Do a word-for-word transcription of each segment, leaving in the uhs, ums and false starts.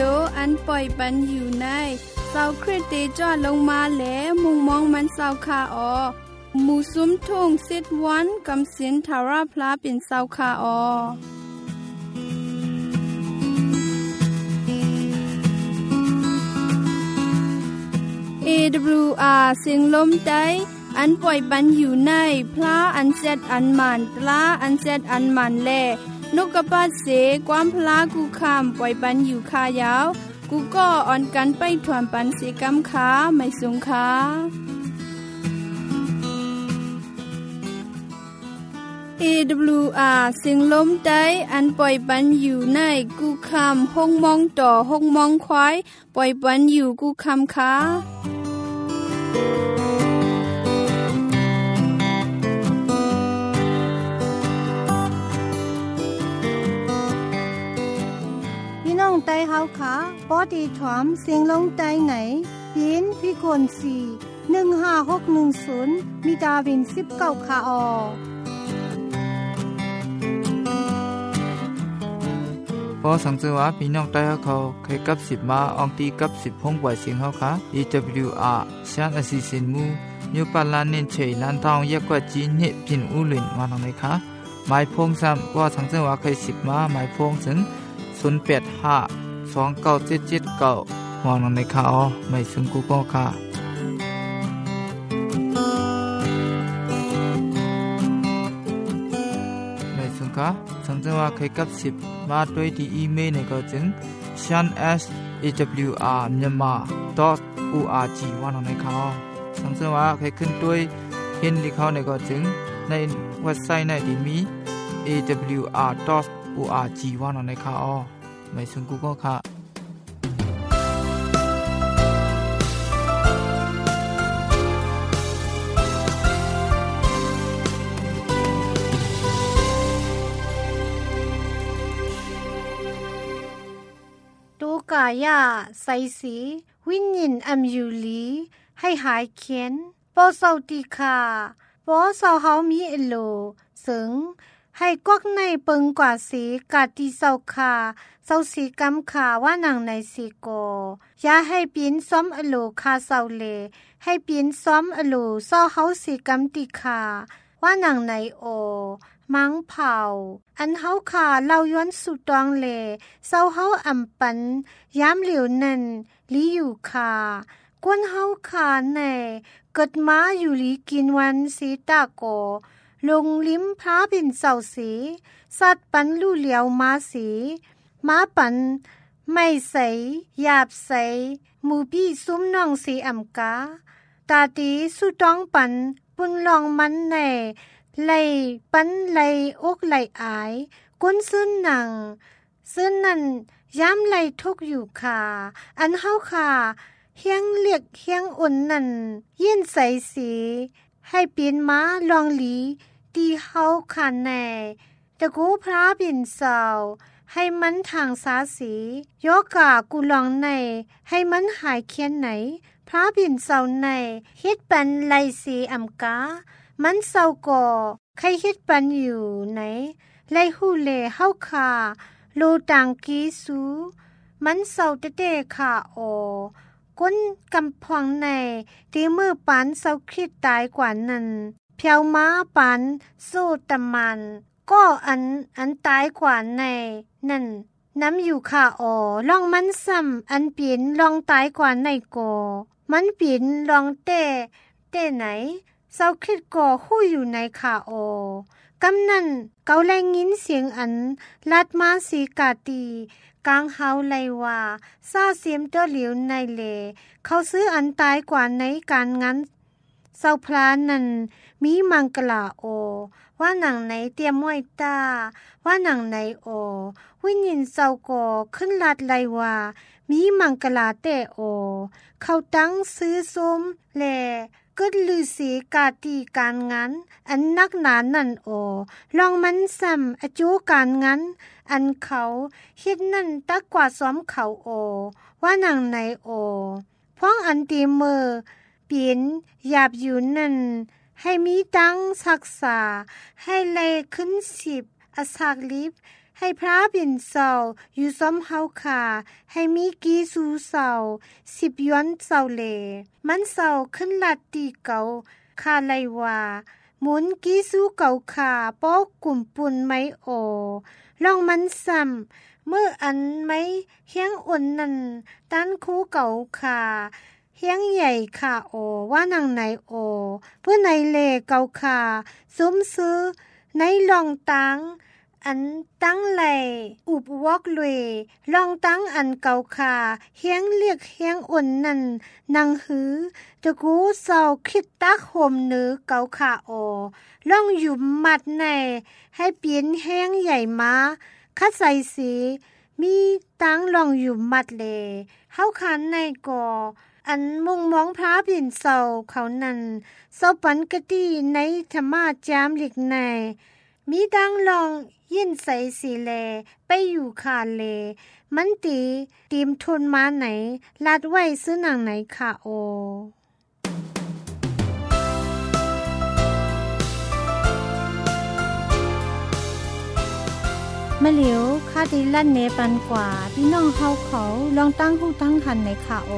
โออันปล่อยปันอยู่ในเศร้าคริสเตจอดลงมาแลมุงมองมันเศร้าคาออหมู่ซุ้มทุ่งสิทวันกำสินทาราพลาเป็นเศร้าคาออเอ ดับเบิลยู อาร์ เสียงลมใต้อันปล่อยปันอยู่ในพระอันเซดอันมันตลาอันเซดอันมันแลนกกระปาเสความพลากูคำปล่อยปันอยู่คายาวกูก็อ่อนกันไปถวนปันเสกำขาไม่สงขาเอ ดับเบิลยู อาร์ เสียงลมใต้อันปล่อยปันอยู่ในกูคำห้องมองต่อห้องมองควายปล่อยปันอยู่กูคำขาน้องไต้เฮาขาปอดีถวมเสียงลงไต้ไหนปีนพิกลสี่ หนึ่งห้าหกหนึ่งศูนย์มีดาวินสิบเก้าขาออพอสังเกตว่าพี่น้องไต้เฮาเขาเคยกับสิบมาอองตีกับสิบห้องปล่อยเสียงเฮาค่ะ อี ดับเบิลยู อาร์ ชานอสิสินมูยูปาลานเน้นเฉยลานทองยกว่าจีนเนพินอูหลินมาทางไหนคะหมายพงซ้ำว่าสังเกตว่าเคยสิบมาหมายพงถึงศูนย์ แปด ห้า สอง เก้า เจ็ด เจ็ด เก้ามองลงในข่าวไม่ซึ่งกูก็ค่ะไม่ซึ่งค่ะสังเกตว่าเคยกับสิบมาด้วยที่อีเมลในก็จึง ชาน เอส เอ ดับเบิลยู อาร์ myanmar ดอท โอ อาร์ จี ว่าลงในข่าวสังเกตว่าเคยขึ้นด้วยเห็นที่เขาในก็จึงในเว็บไซต์ในที่มี เอ ดับเบิลยู อาร์ ดอท โอ อาร์ จี ว่าลงในข่าวไม่ซึ่งกูก็ค่ะตูกายาไซสีวิญญินอัมยูลีให้หายเขียนปอเซาติคาปอเซาเฮามีเอโลสึงให้กวกในเปิงกว่าสีกาติเซาคาเซาสีกำขาว่านังในสีโกอย่าให้ปีนซ้อมอโลคาเซาเลให้ปีนซ้อมอโลเซาเฮาสีกำติคาว่านังในโอมังเผาอันเฮาขาเล่าย้อนสุตองเลเซาเฮาอำปันย้ำเหลียวนั่นลีอยู่คากวนเฮาขาในเกิดมาอยู่ลีกินวันสีตาโกลงลิ้มพระเป็นเสาสีสัตว์ปันลู่เหลียวมาสีม้าปันไม่ใสหยาบใสหมูพี่ซุ้มน้องสีอ่ำกาตาตีสุตองปันปุนลองมันในไล่ปันไล่อกไล่อายก้นซึ้นหนังซึ้นนั่นย้ำไล่ทุกอยู่ค่ะอันเฮาค่ะเฮียงเลียกเฮียงอุ่นนั่นยิ่นใสสีให้ปีนม้าลองหลีตีเฮาค่ะแน่ตะกูพระบินเสาให้มันทางสาสีโยกากูลองในให้มันหายเคียนไหนพระบินเสาในเฮ็ดปันไล่สีอำกามันเศร้าก่อใครเฮ็ดปันอยู่ไหนไล่หูเลเฮาคาโลตังกีสูมันเศร้าเตๆค่ะโอก้นกำพองในตีมือปันเศร้าคิดตายกว่านั้นเพียวม้าปันโซตะมันก็อันอันตายกว่าในนั่นน้ำอยู่ค่ะโอลองมันซ้ำอันเปลี่ยนลองตายกว่าในโกมันเปลี่ยนลองเต้เต้ไหนเศร้าคิดก่อหู้อยู่ในขาโอกำนั่นเกาแรงยินเสียงอันลัดมาสีกาตีกลางเฮาไลว่าซาเสียมเตอเหลียวในเลเขาซื้ออันตายกว่าในการงั้นเศร้าพลานั่นมีมังกลาโอว่าหนังไหนเตรียมไว้ตาว่าหนังไหนโอวิญญินเศร้าก่อขึ้นลัดไลว่ามีมังกลาเตโอเขาตั้งซื้อส้มแลกึดลือสีกาตีการงั้นอันนักหนานั่นโอลองมันซ้ำอจูการงั้นอันเขาเฮ็ดนั่นตักกว่าซ้อมเขาโอว่าหนังไหนโอพ้องอันตีมือเปลี่ยนหยาบอยู่นั่นให้มีตั้งศักษาให้เลยขึ้นสิบอสักลิบใให้พระบินเศร้าอยู่ซ้อมเฮาค่ะให้มีกีสูเศร้าสิบย้อนเศร้าเลมันเศร้าขึ้นลัดตีเก่าคาไลว่าหมุนกีสูเก่าค่ะปอกกลุ่มปุ่นไม่โอลองมันซ้ำเมื่ออันไม่เฮียงอ่อนนั่นตันคู่เก่าค่ะเฮียงใหญ่ค่ะโอว่านางไหนโอเพื่อในเลเก่าค่ะซุ้มซื้อในลองตังอันตั้งไหลอุบวอกลุยลองตั้งอันเก่าค่ะเฮียงเรียกเฮียงอ่อนนั่นนางหือตะกูเศร้าคิดตักห่มเนื้อเก่าค่ะโอลองอยู่มัดในให้เปลี่ยนแห้งใหญ่มาคัดใส่สีมีตั้งลองอยู่มัดเลเฮาคันในก่ออันมุงมองพระบินเศร้าเขานั้นเศร้าปันกะตีในธรรมาจามหลีกในมีดังลองยินใส่สีแลไปอยู่คาเลมันตีตีมทุนมาไหนลาดไว้ซื้อหนังไหนค่ะโอมะเหลียวคาดีลั่นเนปันกว่าพี่น้องเฮาเขาลองตั้งหูตั้งหันในค่ะโอ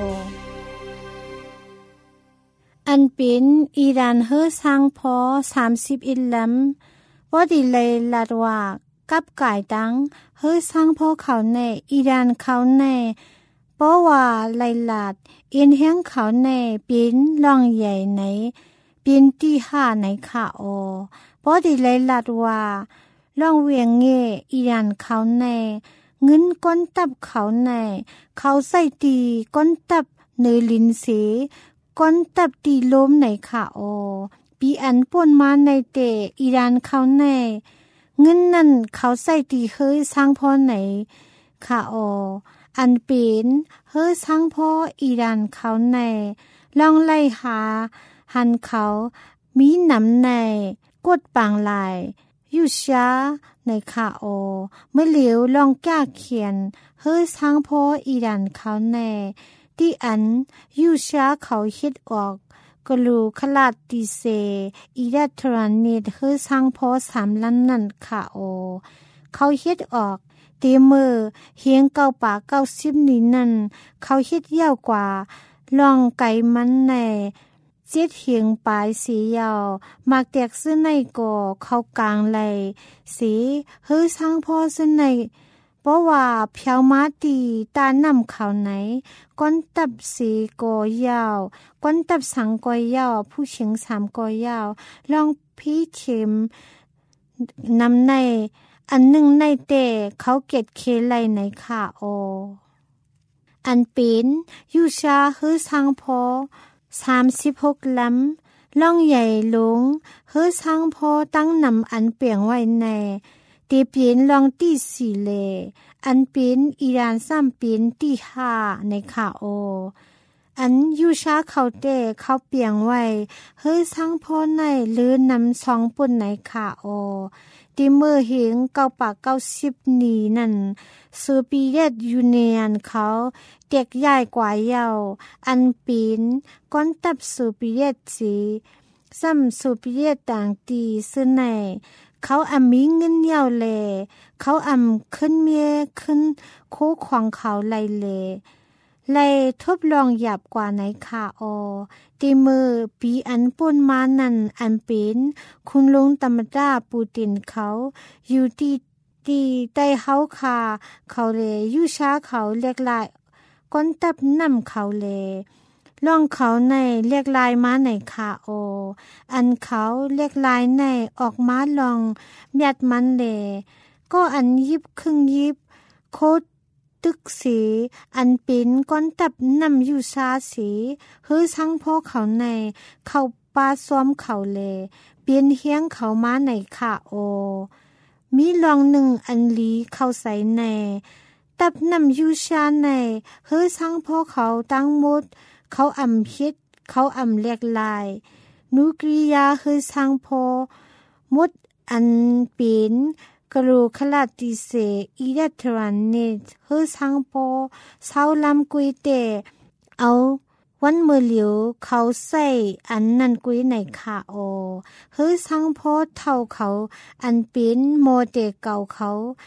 อันเป็นอีรานเฮอสร้างพอสามสิบเอ็ดลำว่าดีเลยลาดว่ากับก่ายตังเฮอสร้างพอเขาในอีรานเขาในเพราะว่าไลลาดเอ็นแห้งเขาในเป็นล่องใหญ่ในเป็นที่ห้าในค่ะโอเพราะดีเลยลาดว่าล่องเวียงเงอีรานเขาในเงินก้นตับเขาในเขาใส่ตีก้นตับเนยลินเสก้นตับตีล้มในค่ะโอปีอันป่วนมาในเตอีรานเขาในเงินนั่นเขาใส่ตีเฮ้ยสร้างพ่อไหนค่ะโออันเป็นเฮ้ยสร้างพ่ออีรานเขาในลองไล่หาหันเขามีหนำในกดปางลายอยู่ช้าในค่ะโอเมื่อเหลียวลองแก้เขียนเฮ้ยสร้างพ่ออีรานเขาในที่อันยูชาเขาคิดออกกลูขลาดติเซอีดัทรานเนตเฮอสังพอสามลันนั่นค่ะโอเขาคิดออกเตเมอเฮียงเก้าป่าเก้าสิบนี้นั่นเขาคิดยาวกว่าลองไก่มันในเจ็ดเฮียงปลายสียาวมากแตกซื้อในก่อเขากลางไหลสีเฮอสังพอซื้อในเพราะว่าเพียวมาตีตานำเขาไหนก้นตับสีกอยาวก้นตับสังกอยาวผู้เฉียงสามกอยาวลองพี่เข็มนำในอันหนึ่งในเตะเขาเก็ดเคไลในขาโออันเป็นยูชาฮือสังพอสามสิบหกลำล่องใหญ่หลงฮือสังพอตั้งนำอันเปลี่ยงไว้ในตีเปลี่ยนลองตีสี่เลอันเป็นอีรานซ้ำเป็นตีห้าในขาโออันยูชาเขาเตะเขาเปลี่ยงไว้เฮ้ยสังพอในหรือนำสองปุ่นในขาโอตีเมื่อเห็นเก้าปากเก้าสิบนีนั่นซูปีเรตยูเนียนเขาเด็กใหญ่กว่าเยาอันเป็นก้อนตับซูปีเรตสีซ้ำซูปีเรตต่างตีซึ่งในเขาอำมีเงินยาวเลเขาอำขึ้นเมียขึ้นโคขวางเขาไลเลไลทบลองหยับกว่าในขาออตีมือปีอันป่นมานั่นอันเป็นคุณลุงตมดาปูตินเขาอยู่ที่ตีใต้เฮาคาเขาเลอยู่ช้าเขาเรียกลายก้นตับนำเขาเลล่องเขาในเรียกลายมาในขาโออันเขาเรียกลายในออกมาลองเมียดมันเลก็อันยิบครึ่งยิบโคตรตึกสีอันเป็นก้อนตับนำอยู่ซาสีเฮือทั้งพ่อเขาในเขาปาซ้อมเขาเลเปลี่ยนเฮียงเขามาในขาโอมีลองหนึ่งอันลีเข้าใส่ในตับนำยูชาในเฮือทั้งพ่อเขาตั้งหมดเขาอำคิดเขาอำเรียกลายนุกริยาเฮือทั้งพ่อหมดอันเป็นกรูขลาติเสอีดัทรานเนตเฮือทั้งพ่อเศร้าลำกุยเตเอาวันเมื่อเหลียวเขาใส่อันนันกุยในขาโอเฮือทั้งพ่อเท่าเขาอันเป็นโมเดเก่าเขา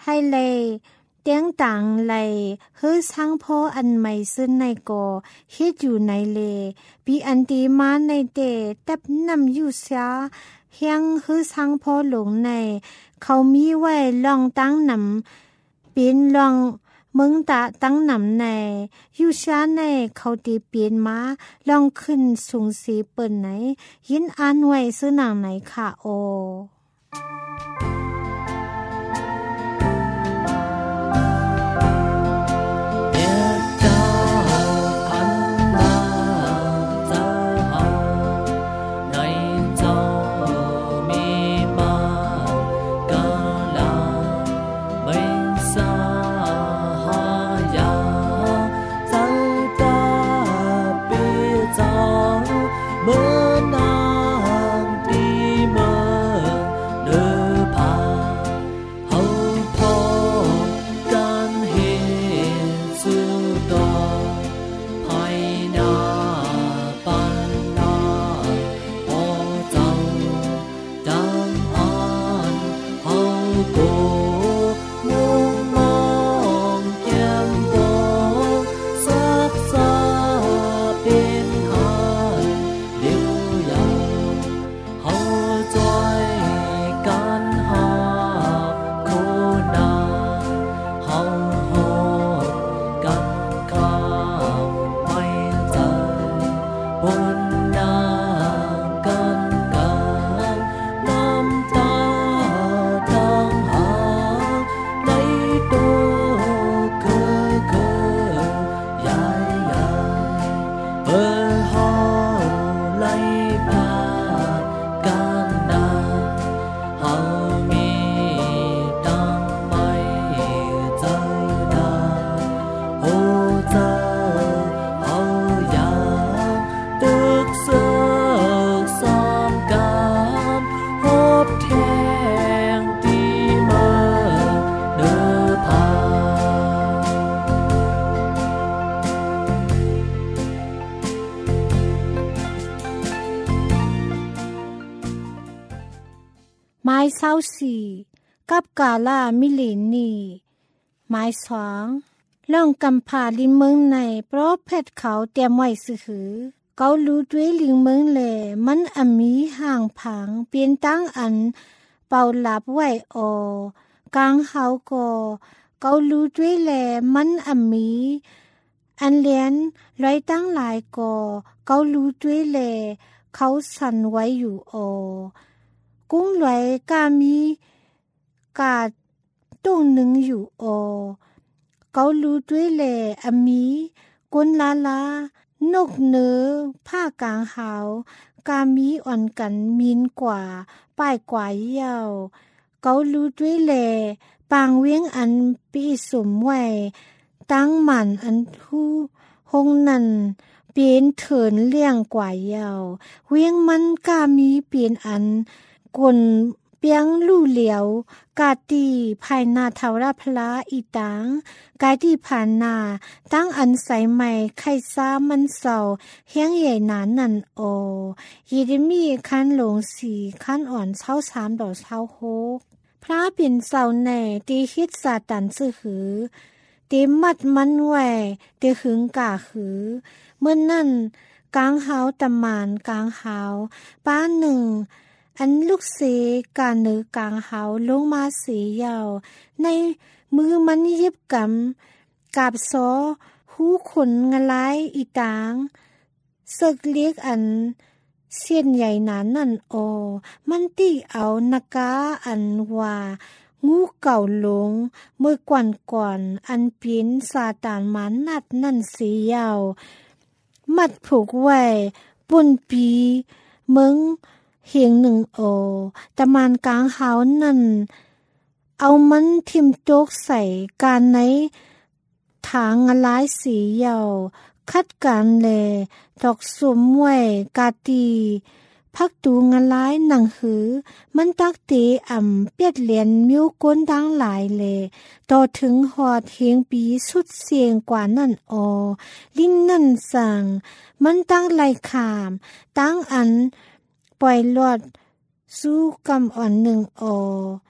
ให้เลยเตียงต่างเลยเฮือสังพออันใหม่ซึ่งในก่อเฮ็ดอยู่ในเลปีอันตีมาในเตตับนำอยู่เสียเฮียงเฮือสังพอหลงในเขามีไว้ลองตั้งนำเป็นลองมึงตะตั้งนำในอยู่ชาในเขาตีเปลี่ยนมาลองขึ้นสูงสีเปิ้นไหนยินอ่านไว้ซื้อนางไหนค่ะโอไม้เศร้าสี่กับกาลามิเลนีไม้สองล่องกำพาลินเมืองในเพราะเพชรเขาเตรียมไว้ซื้อเการู้ด้วยลิงเมืองแหล่มันอมีห่างผังเปลี่ยนตั้งอันเป่าหลับไว้ออกลางเฮาก็เการู้ด้วยแหล่มันอมีอันเลียนร้อยตั้งหลายก่อเการู้ด้วยแหล่เขาสั่นไว้อยู่ออกุ้งไหลกามีกาตุ้งหนึ่งอยู่ออเการู้ด้วยแหล่อมีกุนลาลานกเนื้อผ้ากลางหาวกามีอ่อนกันมีนกว่าป้ายกว่าเย่าเการู้ด้วยแหล่ปางเวียงอันปีสมไว้ตั้งหมันอันทู่หงนั่นเปลี่ยนเถินเลี่ยงกว่าเย่าเวียงมันกามีเปลี่ยนอันกวนเปียงลู่เหลียวกาตีภายนาเทาราพลาอีตังกายที่ผ่านนาตั้งอันใสใหม่ไข่ซ้ามันเศร้าเฮียงใหญ่หนานนั่นโอยีดมีคันหลงสีคันอ่อนเช้าสามดอกเช้าโฮกพระเป็นเศร้าแน่ตีฮิตซาตันซื่อหือตีมัดมันแหวตีหึงกาหือเมื่อนั่นกลางเฮาตะมานกลางเฮาป้าหนึ่งอันลูกเสกาเนือกลางเฮาลงมาสียาวในมือมันยิบกำกาบซอหูขนงลายอีตางสึกเลียกอันเสียนใหญ่หนานั่นโอมันตีเอานากาอันว่างูเก่าหลงเมื่อกวนก่อนอันเปียนซาตานมันนัดนั่นสียาวมัดผูกไว้ปุ่นปีเมืองเฮียงหนึ่งโอตะมานกลางเฮานั่นเอามันทิมโจกใส่การในถางลายสียาวคัดการแลดอกสมไว้กาตีพักตูงลายหนังหือมันตักตีอ่ำเปียดเหรียญมิวก้นดังหลายเลยต่อถึงหอดเฮียงปีสุดเสียงกว่านั่นออลิ้นนั่นสั่งมันตั้งไหลขามตั้งอันปล่อยหลอดสู้กำอ่อนหนึ่งออ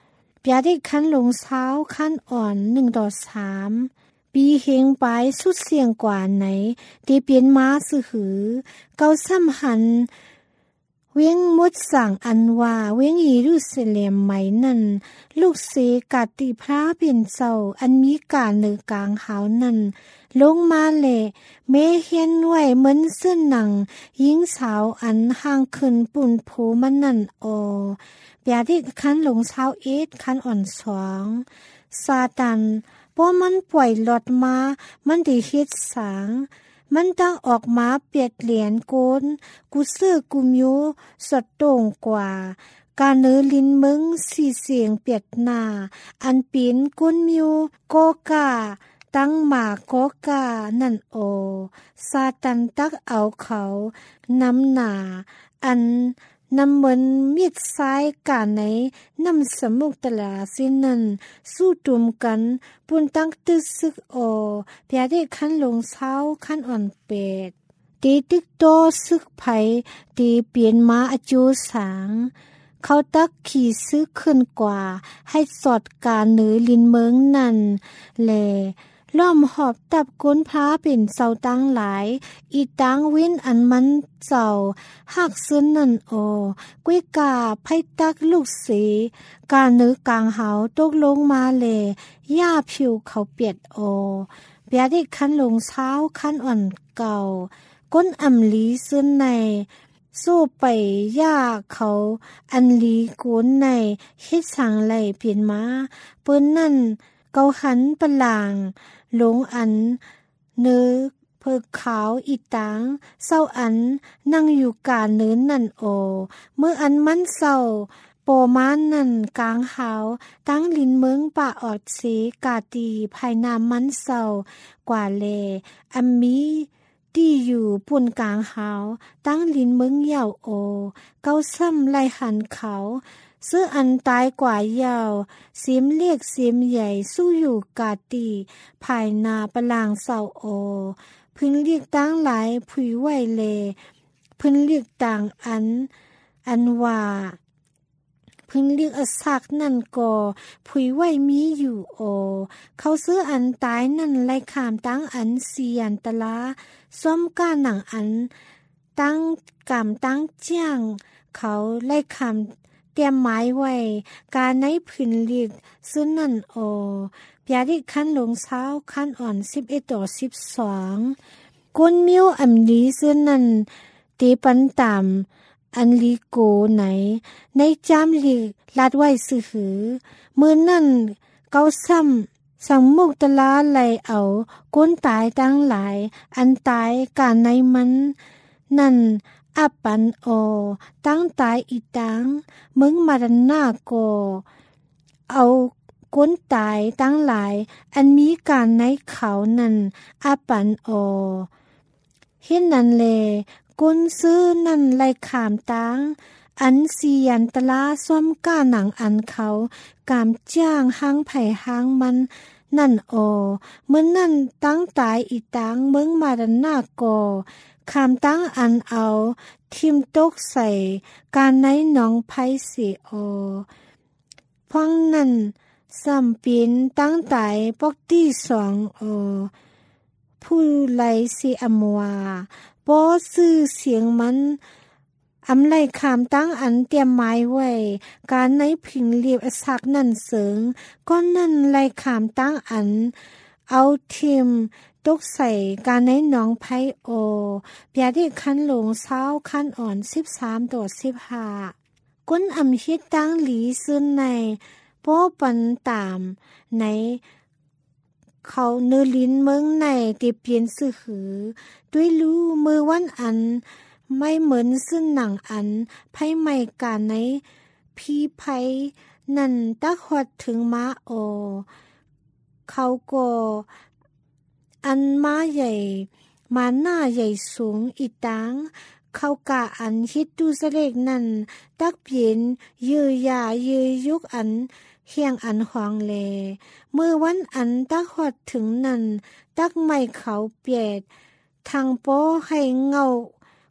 ปยาได้คันลงเช้าคันอ่อนหนึ่งต่อสามปีเฮงไปสุดเสียงกว่าไหนที่เปลี่ยนมาสือหือเกาซ้ำหันเวียงมดสั่งอันว่าเวียงเยรูซาเล็มไหมนั่นลูกเสกาติพระเป็นเจ้าอันมีกาเนือกลางหาวนั่นลงมาแหละเมเฮียนไว้เหมือนเสื้อหนังหญิงสาวอันห่างขึ้นปุ่นโผมันนั่นออเปียที่คันหลงเช้าเอ็ดคันอ่อนสองซาตันพอมันปล่อยหลอดมามันได้เฮ็ดสางมันตั้งออกมาเปียดเหรียญโกนกูเสื้อกูมิวสดโด่งกว่าการเนื้อลิ้นมึงสีเสียงเปียดหน้าอันปีนก้นมิวโกกาตั้งหมากโกกานั่นโอซาตันตักเอาเขาน้ำหนาอันนำเหมือนมีดซ้ายกาไหนนำสมุกตลาสินันสู้ตุมกันปุ่นตั้งตึกซึกโอเพียได้ขั้นลงเช้าขั้นอ่อนเป็ดตีตึกโตซึกไผ่ตีเปลี่ยนมาอจูสางเขาตักขี่ซึกขึ้นกว่าให้สอดการเนือลินเมืองนั่นแลล้อมหอบตับก้นพระเป็นเสาตั้งหลายอีตังเว้นอันมันเจ้าหักซึ้นนั่นโอก้วยกาไพ่ตักลูกสีกาเนื้อกลางหาวตกลงมาเลยย่าผิวเขาเปียดโอเบียได้คันลงเช้าคันอ่อนเก่าก้นอ่ำลีซึ้นในสู้ไปย่าเขาอันลีก้นในเฮ็ดสังไหลเปลี่ยนมาเปิ้นนั่นเกาหันปะลางหลงอันเนื้อเพิกขาวอีตางเศร้าอันนั่งอยู่กาเนื้อนั่นโอเมื่ออันมันเศร้าโปมานนั่นกลางหาวตั้งลินเมืองป่าออดเสกาตีภายนามมันเศร้ากว่าเลอัมมีที่อยู่ปุ่นกลางหาวตั้งลินเมืองยาวโอเกาซ้ำไล่หันเขาเสื้ออันตายกว่ายาวเสียมเรียกเสียมใหญ่สู้อยู่กาตีภายนาปลางเศร้าโอพึงเรียกตั้งหลายผุยไหวเลพึงเรียกต่างอันอันว่าพึงเรียกอสักนั่นก่อผุยไหวมีอยู่โอเขาเสื้ออันตายนั่นไล่ขามตั้งอันเสียนตะลาซ้อมก้าหนังอันตั้งกำตั้งเจียงเขาไล่ขามเตรียมไม้ไว้การในพื้นเรียกซึ่งนั่นโอเปียดิขั้นลงเช้าขั้นอ่อนสิบเอ็ดต่อสิบสองก้นมิ้วอันลีซึ่งนั่นตีปันตามอันลีโกไหนในจามลีลาดไว้สื่อหือเมื่อนั่นเกาซ้ำสังมุกตะลาไหลเอาก้นตายตั้งหลายอันตายการในมันนั่นอับปันโอตั้งตายอีตังมึงมาดันหน้าโกเอาก้นตายตั้งหลายอันมีการในเขานั่นอับปันโอเห็นนั่นเลก้นซื้อนั่นไล่ขามตังอันเสียนตะลาซ้อมก้าหนังอันเขากามจ้างห้างไผ่ห้างมันนั่นโอเมื่อนั่นตั้งตายอีตังมึงมาดันหน้าโกคำตั้งอันเอาทิมตกใส่การในหนองไผ่สีโอฟังนั่นสัมปินตั้งตายปอกที่สองโอผู้ไลสีอมัวปอซื้อเสียงมันอำไลคำตั้งอันเตรียมไม้ไว้การในพิงเรียบอสักนั่นเสริงก้อนนั่นไลคำตั้งอันเอาทิมตกใส่การในหนองไผ่โอเปียได้คันหลงเช้าคันอ่อนสิบสามต่อสิบห้าก้นอำฮิตตั้งหลีซึ่นในโป้ปันตามในเขาเนื้อลิ้นเมืองในตีเปลี่ยนสื่อหือด้วยรู้มือวันอันไม่เหมือนซึ่งหนังอันไพ่ไม่การในพี่ไพ่นั่นตักหอดถึงม้าโอเขาก็อันม้าใหญ่มาหน้าใหญ่สูงอีตังเขากะอันฮิตดูเสเลกนั่นตักเปลี่ยนยื้อยายื้อยุกอันเฮียงอันหวางแลเมื่อวันอันตักหอดถึงนั่นตักไม่เขาเปียดทางโป้ให้เงา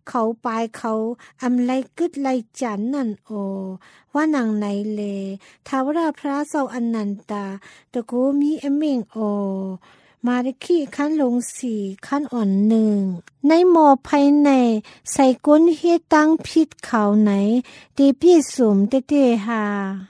เขาปลายเขาอำไลกึดไลจันนั่นโอว่านางไหนเลทาวราพระเจ้าอนันตาตะโกมีเอเมงโอมาริคีขั้นลงสี่ขั้นอ่อนหนึ่งในหมอภายในใส่ก้นเฮตั้งพิษเขาไหนเตพี่สมเตเตหา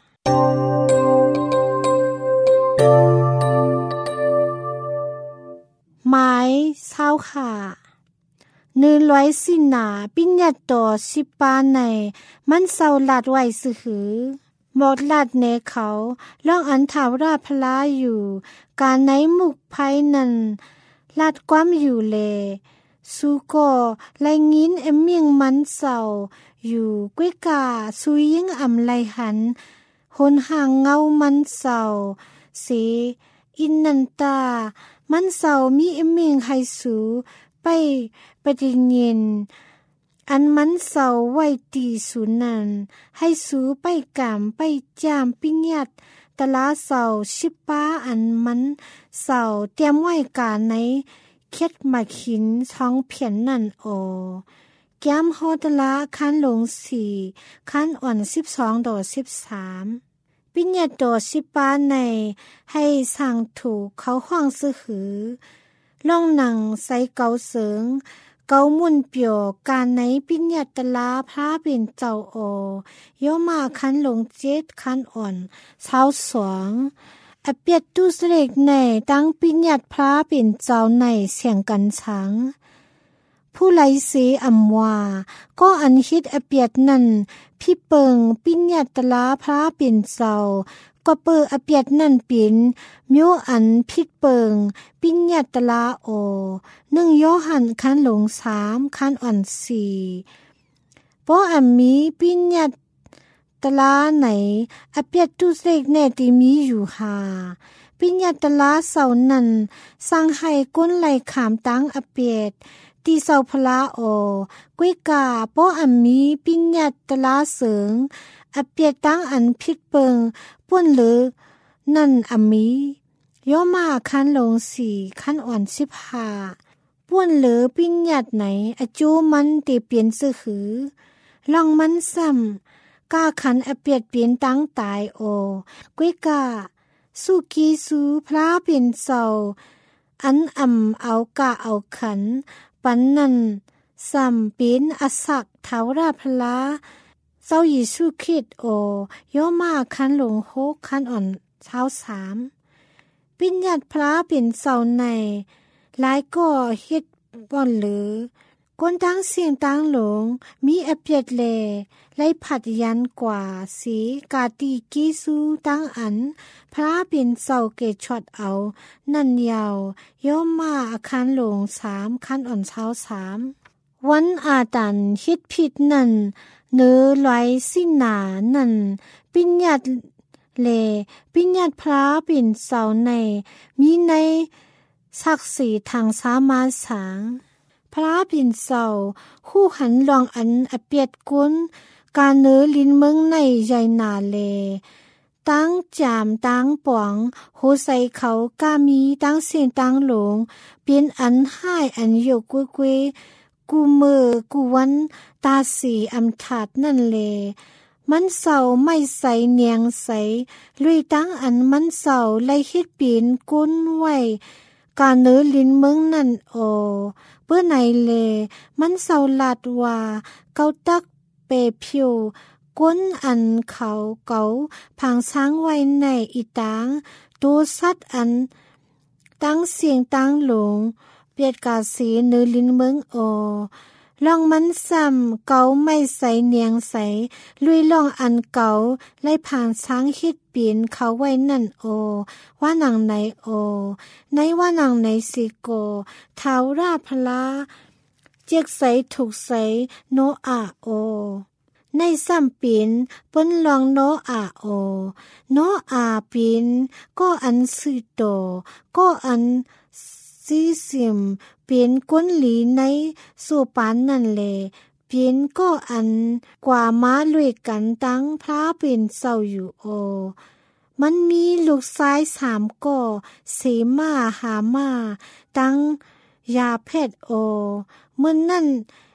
หมายเศร้าค่ะเนื้อร้อยสินาปิญญาต่อสิปาในมันเศร้าลาดไว้สือหือหมดลาดเนเขาล่องอันถาวราพลาอยู่การไหนมุกภัยนั้นลาดความอยู่เลสูก็ไลงินเอมเมียงมันเศร้าอยู่กุ้ยกาสุยิงอำไลหันหนห่างเงามันเศร้าสีอินนันตามันเศร้ามีเอมเมียงไฮสูไปปฏิญญนอันมันเศร้าไว้ตีสุนันให้สูไปกามไปจามปิญญัดตะลาเศร้าชิปป้าอันมันเศร้าเตรียมไว้กาในเค็ดมาขินช่องเพียนนั่นโอแก้มโฮตะละคันลงสี่คันอ่อนสิบสองดอสิบสามปิญญัดดอชิปป้าในให้สั่งถูกเขาห้องซื้อหือล่องหนังใส่เกาเสริงเกามุ่นเปียวการในปิญญาตลาพระเป็นเจ้าโอย่อมาคันหลงเจ็ดคันอ่อนเช้าสองอเปียดตุสเลกในตั้งปิญญาพระเป็นเจ้าในเสียงกันช้างผู้ไลเสอำว่าก็อันฮิตอเปียดนั่นพี่เปิงปิญญาตลาพระเป็นเจ้าก็เปิดอเปียดนั่นเป็นมิวอันพิดเปิงปิญญาตลาโอหนึ่งโยหันคันหลงสามคันอ่อนสี่เพราะอันมีปิญญาตลาไหนอเปียดตุเสกแน่ที่มีอยู่หาปิญญาตลาเสานั้นสั่งให้ก้นไหลขามตั้งอเปียดตีเสาพลาโอกุ้ยกาเพราะอันมีปิญญาตลาเสริงอเปียดตั้งอันพิดเปิงป่วนหรือนั่นอมีย่อมาคันลงสี่คันอ่อนสิบห้าป่วนหรือปิญญาตไหนอจูมันเตเปลี่ยนซื้อหือลองมันซ้ำกาขันอเปียดเปลี่ยนตั้งตายโอกุ้ยกาสุกีสูพระเป็นเศร้าอันอ่ำเอากาเอาขันปันนั่นซ้ำเป็นอสักเทาวราพลาเจ้ายิสุคริสต์โอย่อมาคันหลงโฮกคันอ่อนเช้าสามปิญญาตพระเป็นเสาในหลายก็เฮ็ดบ่อนหรือก้นตั้งเสียงตั้งหลงมีอเปียดแลไล่ผัดยันกว่าสีกาตีกีสูตั้งอันพระเป็นเสาเกตช็อตเอานั่นยาวย่อมาอาคารหลงสามคันอ่อนเช้าสามวันอาตันฮิตผิดนั่นเนื้อไหลสินานั่นปิญญาตเลปิญญาตพระเป็นเสาในมีในศักดิ์ศรีทางสามาสางพระเป็นเสาคู่หันลองอันอเปียดกุนการเนื้อลินเมืองในใหญ่นาเลตั้งจามตั้งป่องโหใส่เขากามีตั้งเสียงตั้งหลงเป็นอันให้อันโยกกุยกุยกูเมื่อกูวันตาสีอำถาดนั่นเลมันเศร้าไม่ใสเนียงใสลุยตั้งอันมันเศร้าไล่คิดปีนก้นไว้การเนื้อลิ้นเมืองนั่นโอเพื่อไหนเลมันเศร้าลาดว่าเกาตักเปผิวก้นอันเขาเกาพังช้างไว้ในอีตางตัวสัตว์อันตั้งเสียงตั้งหลงเปียดกาสีเนื้อลิ้นเมืองโอลองมันซ้ำเกาไม่ใสเนียงใสลุยลองอันเกาไล่ผ่านช้างคิดเปลี่ยนเขาไว้นั่นโอว่าหนังไหนโอในว่าหนังไหนสิโกเท้าราพลาเจียกใสถูกใสโนอาโอในซ้ำปีนเปิ้นลองโนอาโอโนอาปีนก็อันสือโตก็อันซีเสียมเปลี่ยนก้นหลีในสู่ปานนั่นแลเปลี่ยนก็อันกว่าม้าลุยกันตั้งพระเป็นเศร้าอยู่โอมันมีลูกซ้ายสามก่อเสมาหามาตั้งยาเพชรโอเมื่อนั่น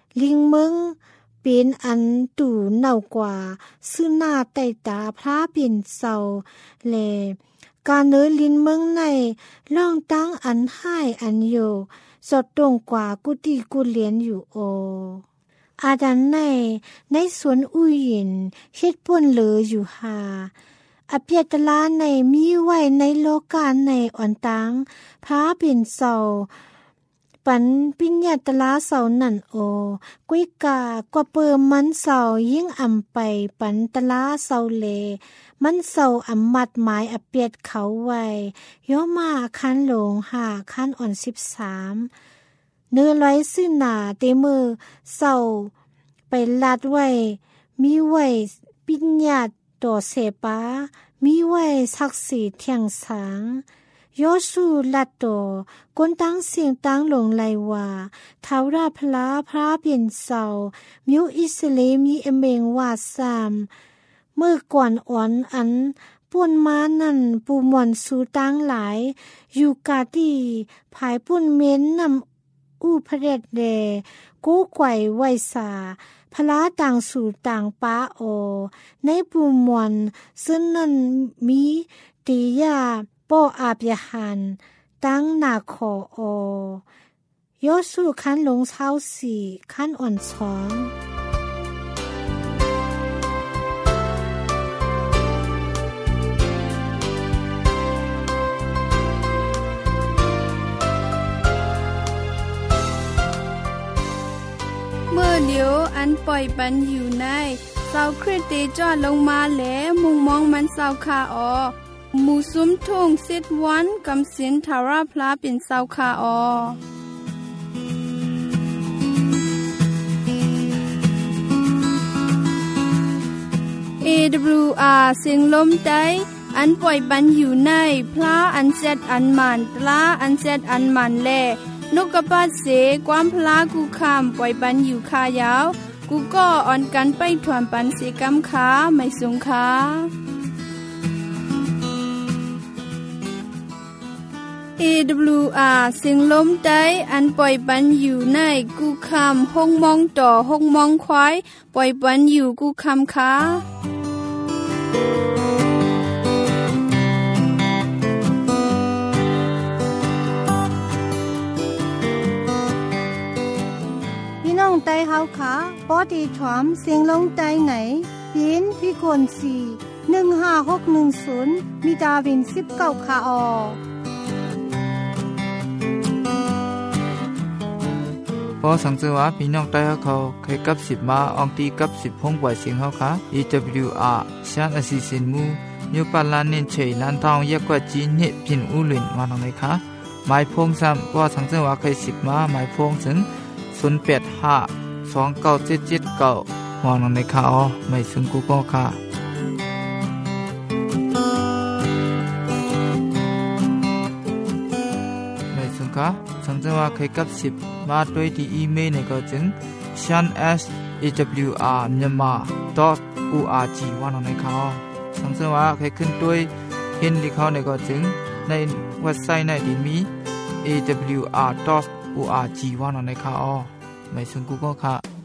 ลิงเมืองเป็นอันตู่เน่ากว่าซึ่งหน้าใต้ตาพระเป็นเศร้าแลการเนยลินเมืองในล่องตั้งอันให้อันโยสดตรงกว่ากุฏิกุเลียนอยู่โออาดันในในสวนอุยยินเฮ็ดป่วนเหลืออยู่หาอเปียตลาในมีไว้ในโลกาในอ่อนตังพระเป็นเศร้าปันปิญญาตลาเสานั่นโอกุยกากว่าเปิมมันเสายิ่งอำไปปันตลาเสาเลมันเสาอำมัดหมายอเปียดเขาไว้ย่อมาคันหลงหาคันอ่อนสิบสามเนื้อร้อยซื่อหนาเตมือเสาไปลาดไว้มีไว้ปิญญาต่อเสปามีไว้ศักดิ์สิทธิ์เทียงสางโยสูลัดโตกนตั้งเสียงตั้งหลงไหลว่าท้าวราพลาพระเปลี่ยนเสามิวอิสเลมีเอเมงว่าสามเมื่อก่อนอ่อนอันป่วนมานั่นปูหมอนสูตั้งหลายอยู่กาตีภายป่วนเม้นนำอู้พระเดชเดกู้ไกวไวสาพลาต่างสู่ต่างป้าโอในปูหมอนซึ่งนั่นมีตียาป้ออาบยาหันตั้งนาคอโอยอสู่คันลงเช้าสี่คันอ่อนช้องเมื่อเลียวอันปล่อยปันอยู่ในเสาคริสเตจอดลงมาแล้วมุงมองมันเสาคาออหมู่ซุ้มทุ่งสิทวันกำสินทาราพลาเป็นเสาคาออ เอ ดับเบิลยู อาร์ เสียงลมใต้อันปล่อยปันอยู่ในพลาอันเซตอันมันตลาอันเซตอันมันแลนกกระปัดเสความพลากูคำปล่อยปันอยู่คายาวกูก็อ่อนกันไปถวนปันเสกำขาไม่สงขาเอ ดับเบิลยู อาร์ เสียงลมใต้อันปล่อยปันอยู่ในกูคำห้องมองต่อห้องมองควายปล่อยปันอยู่กูคำขาไตเฮาขาปอดีถวมเสียงลงไตไหนปีนพี่คนสี่หนึ่งห้าหกหนึ่งศูนย์มีดาวินสิบเก้าคาออพอสังเกตว่าพี่น้องไต้เขาเคยกับสิบมาอองตีกับสิบพงปล่อยเสียงเขาค่ะ อี ดับเบิลยู อาร์ ชานอสิสินมูนิวปาลานเนินเฉยลันทองเยกกว่าจีนเนพินอุลินมาหนังไหนคะหมายพงซ้ำพอสังเกตว่าเคยสิบมาหมายพงถึงศูนย์แปดห้าสองเก้าเจ็ดเจ็ดเก้าหอนังในข่าวไม่ซึ่งกูก็ค่ะไม่ซึ่งค่ะสังเกตว่าเคยกับสิบมาด้วยที่อีเมลในก็จึง shan s a w r myanmar dot org ว่านังในข่าวสังเกตว่าเคยขึ้นด้วยเห็นที่เขาในก็จึงในเว็บไซต์ในที่มี เอ ดับเบิลยู อาร์ dot org ว่านังในข่าวไม่ซึ่งกูก็ค่ะ